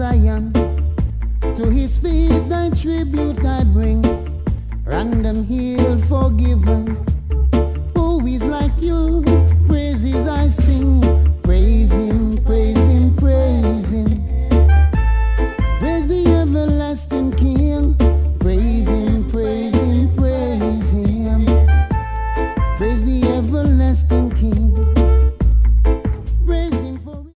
Zion. To his feet thy tribute I bring. Random here